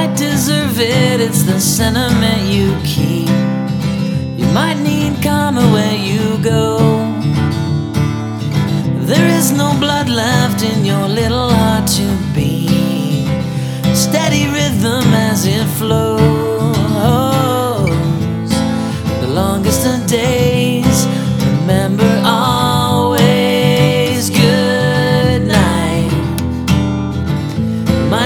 might deserve it, it's the sentiment you keep. You might need karma where you go. There is no blood left in your little heart to beat. Steady rhythm as it flows.